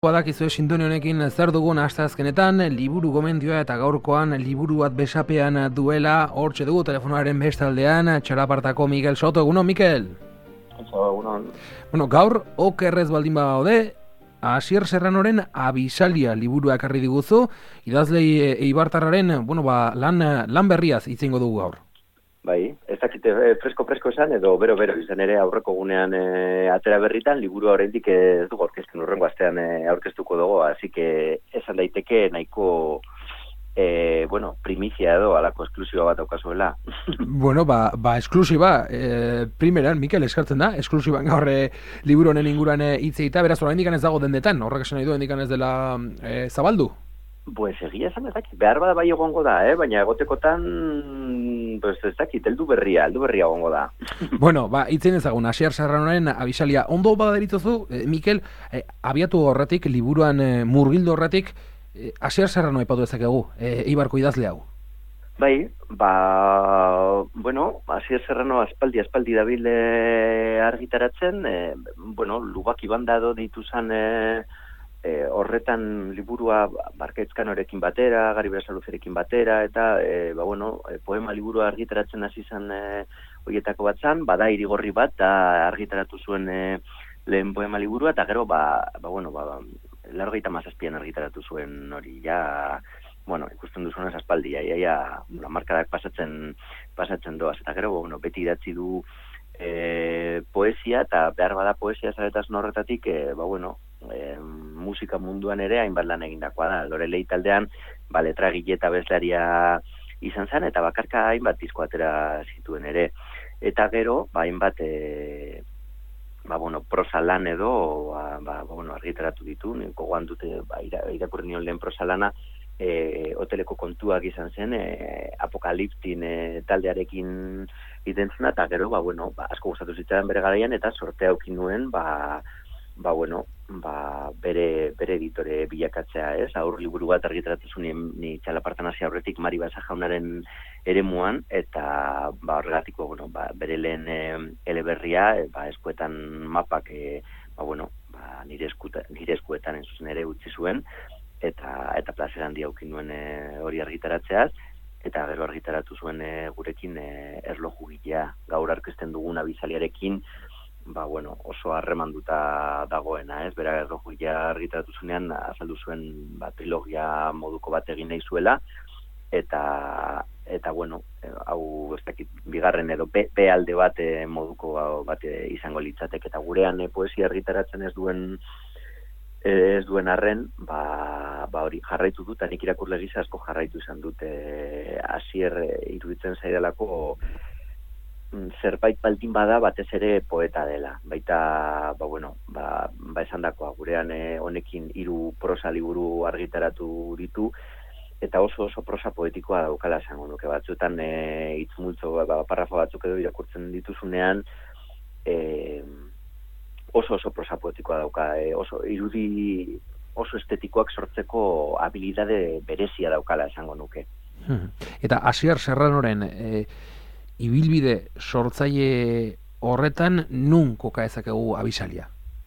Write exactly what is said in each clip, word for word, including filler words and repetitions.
Badakizue sintoni honekin zer dugun asteazkenetan, liburu gomendioa eta gaurkoan liburu bat besapean duela, hortxe dugu telefonoaren bestaldean, Txalapartako Mikel Soto. Egunon, Mikel? Egunon. Bueno, gaur, okerrez baldin badaude, Asier Serranoren Abisalia liburua ekarri diguzu, idazlei Eibartarraren, bueno, ba, lan, lan berriaz hitz egingo dugu gaur. Bai, ez dakite fresko-fresko esan, edo bero-bero izan ere aurreko gunean e, atera berritan, liburua oraindik ez dugu aurkezten urrengo astean e, aurkeztuko dugu, así que esan daiteke nahiko e, bueno, primizia edo alako esklusiba bat daukazuela. Bueno, ba, ba esklusiba, e, primeran, Mikel, eskartzen da, esklusiban gaur e, liburu honen inguruan hitz egita, beraz, oraindik ez dago dendetan, horrek esan nahi du, oraindik ez dela e, zabaldu? Pues egia esan ez dakit, behar bada bai egongo da, eh? Baina egotekotan, pues ez dakit, heldu berria, heldu berria egongo da. Bueno, ba, itzen ezagun, Asier Serranoren Abisalia, ondo badaritzozu, eh, Mikel, eh, abiatu horretik, liburuan eh, murgildu horretik, eh, Asier Serrano aipatu dezakegu, eh, Eibarko idazle hau. Bai, ba, bueno, Asier Serrano aspaldi, aspaldi dabil eh, argitaratzen, eh, bueno, Lubaki Banda edo dituzan eh, E, horretan liburua Barkaitzkanorekin batera, Gari Berasaluzerekin batera, eta e, ba, bueno, e, poema liburua argitaratzen hasi zen e, horietako bat zan, bada Irigorri bat, da argitaratu zuen e, lehen poema liburua, eta gero, ba, ba, bueno, ba, largoita mazazpian argitaratu zuen hori, ja, bueno, ikusten duzunez aspaldi, ja, ja, ja, markadak pasatzen, pasatzen doaz, eta gero, bueno, beti idatzi du e, poesia, eta behar bada poesia zaretasun horretatik, e, ba, bueno, E, musika munduan ere hainbat lan egindakoa da. Lorelei taldean ba, letragile eta bezlaria izan zen, eta bakarka hainbat disko atera zituen ere. Eta gero, ba, hainbat e, ba, bueno, prosa lan edo ba, ba, bueno, argitaratu ditu, niko goan dute ba, irakurri nion lehen prosa lana, e, hoteleko kontuak izan zen, e, apokaliptin e, taldearekin itentzuna, eta gero, ba, bueno, ba, asko gustatu zitzaren bere garaian, eta sortea aukin nuen, ba, ba, bueno, ba, bere, bere editore bilakatzea, ez? Aur liburu bat argitaratu zuen ni Txalapartan hasi aurretik Mari Basa jaunaren eremuan, eta ba, horregatiko, bueno, ba, bere lehen e, eleberria, e, ba, eskuetan mapak, e, ba, bueno, ba, nire, eskuta, nire eskuetan en zuzen ere utzi zuen, eta eta plazer handia aukin nuen e, hori argitaratzeaz, eta gero argitaratu zuen e, gurekin e, erlojugilea, gaur aurkezten dugun Abisaliarekin, ba, bueno, oso harremanduta dagoena, ez? Bera erlojuia argitaratu zuenean, azaldu zuen ba, trilogia moduko bat egin nahi zuela, eta, eta bueno, hau ez dakit, bigarren edo be, be alde bat moduko bat izango litzateke, eta gurean e, poesia argitaratzen ez duen ez duen arren, ba, ba hori jarraitu dut, nik irakurle gisa asko jarraitu izan dute Asier e, iruditzen zaidalako zerbait baldin bada batez ere poeta dela. Baita, ba, bueno, ba, ba esan dakoa, gurean eh, honekin hiru prosa liburu argitaratu ditu, eta oso oso prosa poetikoa daukala esango nuke. Batzuetan eh, itzmultzo, ba, parrafo batzuk edo irakurtzen dituzunean, eh, oso oso prosa poetikoa dauka, eh, oso irudi oso estetikoak sortzeko habilidade berezia daukala esango nuke. Eta Asier Serranoren eh, ibilbide sortzaile horretan nun koka ezakegu Abisalia?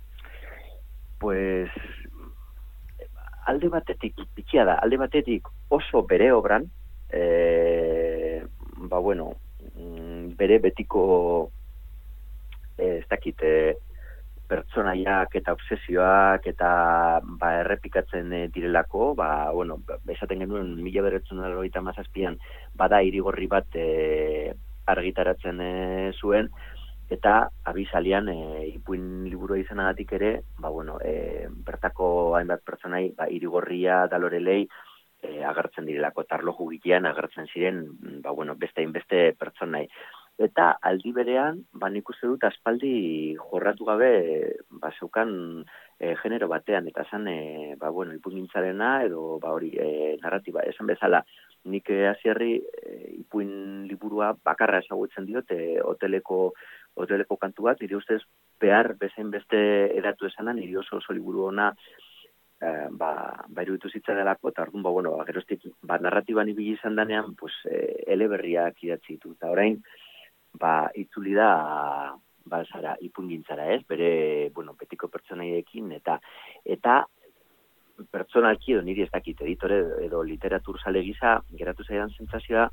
Pues alde batetik, bitxia da, alde batetik oso bere obran, e, ba bueno, bere betiko e, ez dakit, e, pertsonaiak eta obsesioak eta ba, errepikatzen e, direlako, ba, bueno, esaten genuen mila bederetzen laurogeita hamazazpian bada Irigorri bat e, argitaratzen e, zuen, eta Abisalian e, ipuin liburua izanagatik ere, ba, bueno, e, bertako hainbat pertsonai, ba, Irigorria da Lorelei e, agertzen direlako, eta arlojugilean agertzen ziren, ba, bueno, beste inbeste pertsonai. Eta aldi berean, ba, nik uste dut aspaldi jorratu gabe, ba, zeukan e, genero batean, eta zan, e, ba, bueno, ipuingintzarena, edo, ba, hori, e, narratiba, esan bezala, nik Asierri e, ipuin liburua bakarra ezagutzen diot, e, hoteleko, hoteleko kantuak, nire ustez behar bezain beste edatu esanan, nire oso oso liburu ona e, ba, ba iruditu zitza delako, eta orduan, ba, bueno, ba, geroztik, ba, narratiban ibili izan danean, pues, e, eleberriak idatzi ditu, eta orain, ba, itzuli da, ba, zara, ipungintzara, ez, bere, bueno, betiko pertsonaiekin, eta, eta, pertsonalki edo niri ez dakit editore edo literatur zale gisa geratu zaidan sentsazioa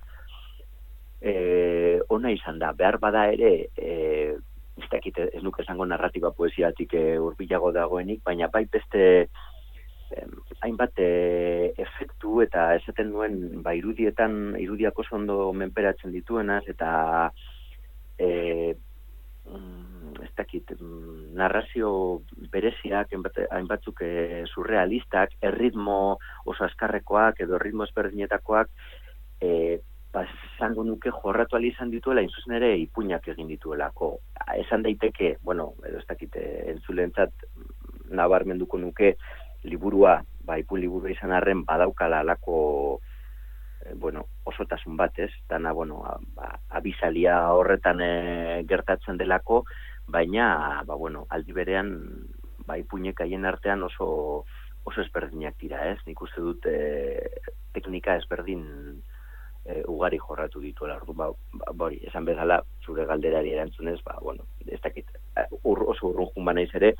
eh, ona izan da. Behar bada ere, eh, ez dakit ez nuke esango narratiba poesiatik eh, hurbilago dagoenik, baina bai beste eh, hainbat eh, efektu eta esaten nuen ba, irudietan, irudiak oso ondo menperatzen dituenaz eta eh, ez dakit, narrazio bereziak, hainbatzuk e, surrealistak, erritmo oso askarrekoak edo erritmo ezberdinetakoak, e, ba, zango nuke jorratu izan dituela, inzuzen ere ipuinak egin dituelako. Esan daiteke, bueno, edo ez dakit, entzulentzat nabarmenduko nuke liburua, ba, ipuin liburua izan arren badaukala alako bueno, osotasun bat, ez? Dana, bueno, ba, abisalia horretan e, gertatzen delako, baina, ba, bueno, aldi berean, ba, ipuinek haien artean oso, oso ezberdinak dira, ez? Nik uste dut e, teknika ezberdin e, ugari jorratu dituela. Ordu, ba, ba, bori, esan bezala, zure galderari erantzunez, ba, bueno, ez dakit, ur, oso urrun jun banaiz ere,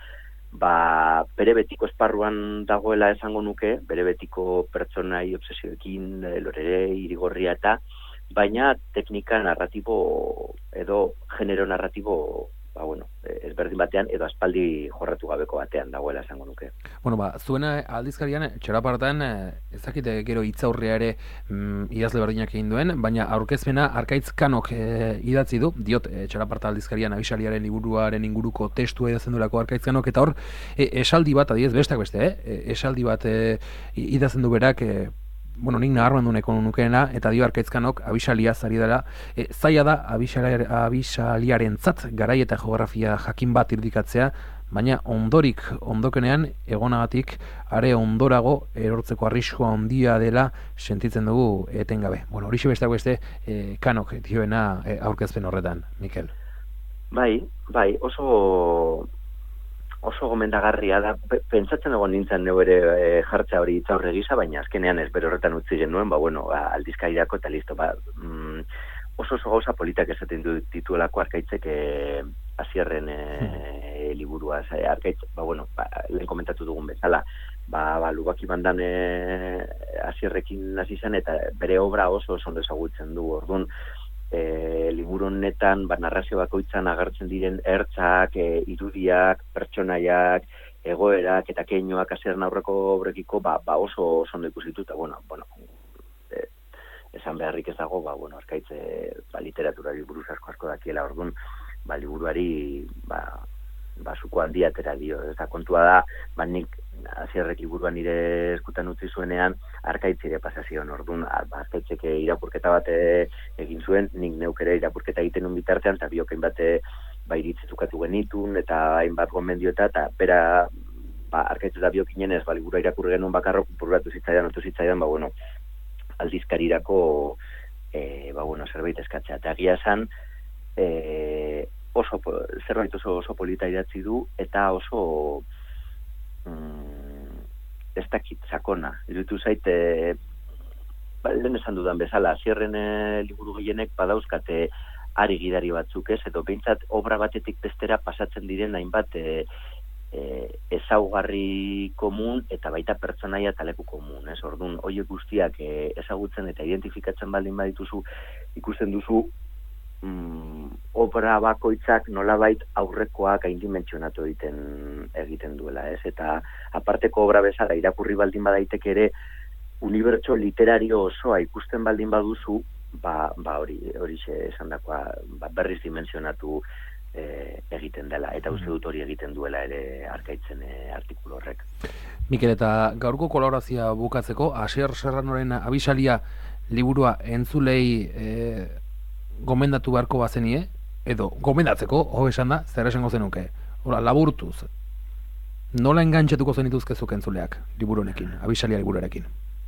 ba, bere betiko esparruan dagoela esango nuke, bere betiko pertsonai obsesioekin, lorere, irigorria eta, baina teknika narratibo edo genero narratibo, ba, bueno, ezberdin batean edo aspaldi jorratu gabeko batean dagoela esango nuke. Bueno, ba, zuena aldizkarian, txorapartan, ezakite gero hitzaurria ere mm, idazle berdinak egin duen, baina aurkezpena Arkaitz Kanok e, idatzi du, diot e, txoraparta aldizkarian abisaliaren liburuaren inguruko testua idazten duelako Arkaitz Kanok, eta hor, e, esaldi bat, adiez, bestak beste, eh? esaldi bat e, idazten du berak, e, bueno, nik naharmendu nahiko nukeena, eta dio Arkaitz Kanok abisalia zari dela, e, zaila da abisaliaren zat, garai eta geografia jakin bat irudikatzea, baina ondorik, ondokenean, egonagatik, are ondorago erortzeko arriskua handia dela sentitzen dugu etengabe. Bueno, horixe besteak beste, e, Kanok dioena e, aurkezpen horretan, Mikel. Bai, bai, oso oso gomendagarria da, pentsatzen egon nintzen neu ere e, jartzea hori hitzaurre gisa, baina azkenean ez bere horretan utzi genuen, ba, bueno, aldizkarirako eta listo, ba, mm, oso oso gauza politak esaten dituelako Arkaitzek e, Asierren e, liburua, e, Arkaitz, ba, bueno, ba, lehen komentatu dugun bezala, ba, ba Lubaki Bandan e, Asierrekin hasi zen eta bere obra oso oso ondo ezagutzen du, orduan, E, liburu honetan ba, narrazio bakoitzan agertzen diren ertzak, e, irudiak, pertsonaiak, egoerak eta keinoak Asierren aurreko obrekiko ba, ba oso oso ondo ikusitu eta bueno, bueno e, esan beharrik ez dago, ba, bueno, Arkaitz e, ba, literaturari buruz asko asko dakiela, orduan ba, liburuari ba, ba, zuko handia atera dio, ez da kontua da, ba, nik Asierrek liburuan nire eskutan utzi zuenean, Arkaitz ere pasazion, orduan, ba, Arkaitzek irakurketa bat egin zuen, nik neuk ere irakurketa egiten un bitartean, eta biokein bat ba, iritzezukatu genitun, eta hainbat gomendiota, eta bera, ba, Arkaitz eta biokinen ez, ba, liburua irakurri genuen bakarro, bururatu zitzaidan, otu zitzaidan, ba, bueno, aldizkarirako, e, ba, bueno, zerbait eskatzea, eta egia esan, e, oso, zerbait oso, oso polita idatzi du, eta oso, Mm, ez dakit sakona. Iruditu zaite, ba, lehen esan dudan bezala, Asierren e, liburu gehienek badauzkate ari gidari batzuk, ez, edo behintzat obra batetik bestera pasatzen diren hainbat e, e, ezaugarri komun eta baita pertsonaia eta leku komun, ez, orduan, horiek guztiak e, ezagutzen eta identifikatzen baldin badituzu, ikusten duzu Mm, obra bakoitzak nolabait aurrekoak gaindimentsionatu egiten egiten duela, ez? Eta aparteko obra bezala irakurri baldin badaitek ere unibertso literario osoa ikusten baldin baduzu, ba, ba hori horixe esandakoa ba, berriz dimentsionatu e, egiten dela, eta uste dut hori egiten duela ere Arkaitzen e, artikulu horrek. Mikel, eta gaurko kolaborazioa bukatzeko, Asier Serranoren abisalia liburua entzulei e, gomendatu beharko bazenie, edo gomendatzeko, ho esan da, zer esango zenuke. Hora, laburtuz, nola engantxetuko zenituzke zuk entzuleak, liburu honekin, abisalia liburuarekin?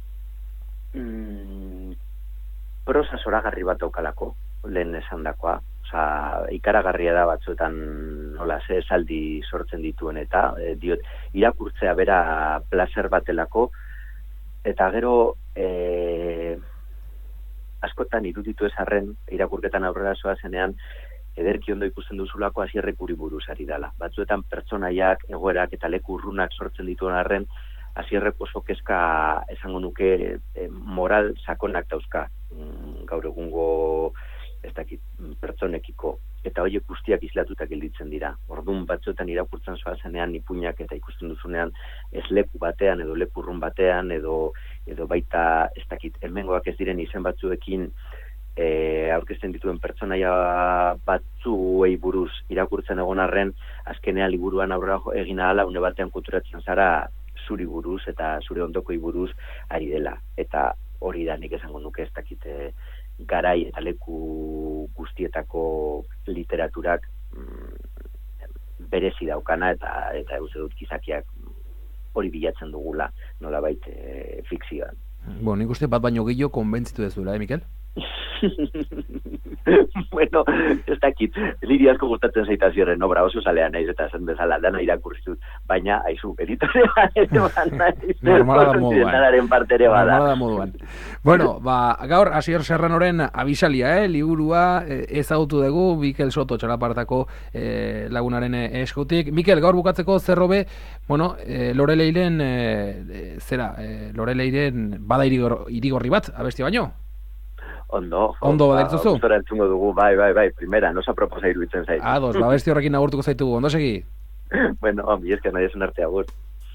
Mm, prosa zoragarri bat daukalako, lehen esan dakoa. Osa, ikaragarria da batzuetan nola ze esaldi sortzen dituen eta, e, diot, irakurtzea bera placer batelako, eta gero, e, askotan iruditu ezarren, irakurketan aurrera zoa zenean, ederki ondo ikusten duzulako Asierrek uri buruz ari dela. Batzuetan pertsonaiak, egoerak eta leku urrunak sortzen dituen arren, Asierrek oso kezka esango nuke e, moral sakonak dauzka gaur egungo ez dakit pertsonekiko, eta horiek guztiak islatutak gelditzen dira. Orduan batzuetan irakurtzen zoazenean ipuinak eta ikusten duzunean ez leku batean edo lepurrun batean edo edo baita ez dakit hemengoak ez diren izen batzuekin e, aurkezten dituen pertsonaia batzuei buruz irakurtzen egon arren, azkenean liburuan aurrera egin ahala une batean kulturatzen zara zuri buruz eta zure ondokoi buruz ari dela. Eta hori da nik esango nuke ez dakite garai eta leku guztietako literaturak mm, berezi daukana eta eta uste dut gizakiak hori bilatzen dugula nolabait e, fikzioan. Bueno, nik uste bat baino gehiago konbentzitu dezuela, eh, Mikel? Bueno, ez dakit, niri asko gustatzen zaita Asierren obra, oso zalea naiz eta esan bezala dana irakurri dut, baina aizu, editorea ere banaiz. Normala da moduan. Parte ere bada. Normala da moduan. Bueno, ba, gaur Asier Serranoren abisalia, eh, liburua eh, ezagutu dugu Mikel Soto txalapartako eh, lagunaren eskutik. Mikel, gaur bukatzeko zerrobe, bueno, eh, Loreleiren eh, zera, eh, Loreleiren bada irigor, irigorri bat, abesti baino? Ondo, ondo baderitzuzu? Gustora entzungo dugu, bai, bai, bai, primera, nosa proposa iruditzen zaitu. Ados, ba, besti horrekin agurtuko zaitugu, ondo segi? Bueno, mi esker nahi esan arte agur.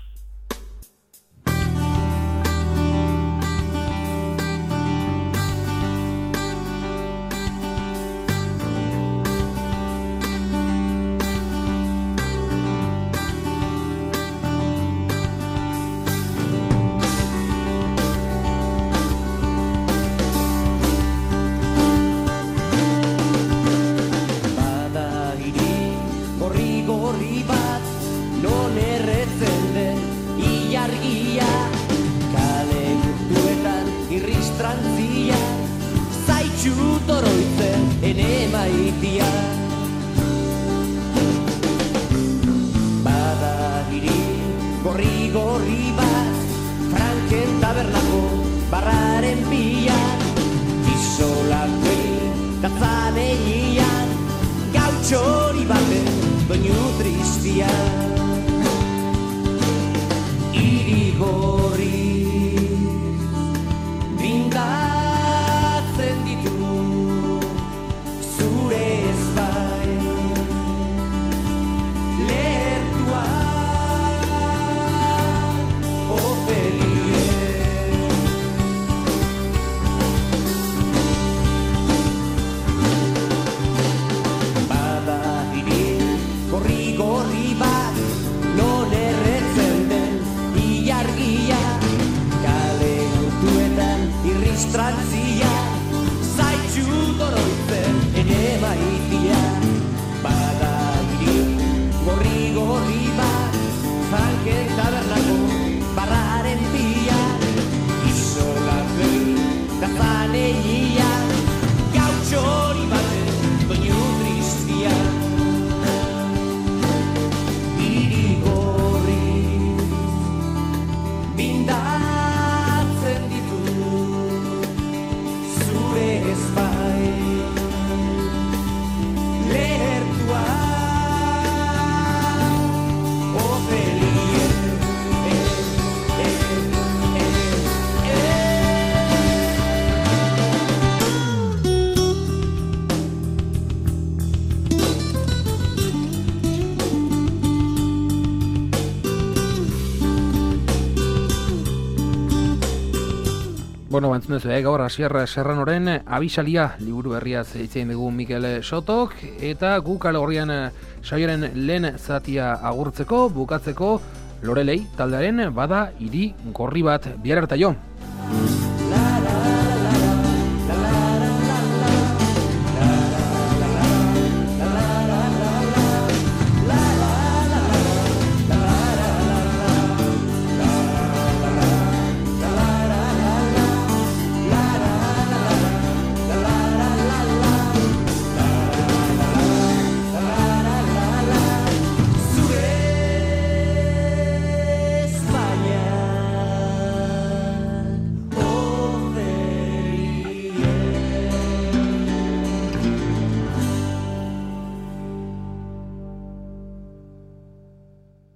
Bueno, bantzun duzu, eh? Gaur Asier Serranoren abisalia liburu berriaz hitzein dugu Mikel Sotok, eta guk algorrian saioaren lehen zatia agurtzeko, bukatzeko Lorelei taldearen bada hiri gorri bat bihar arte jo.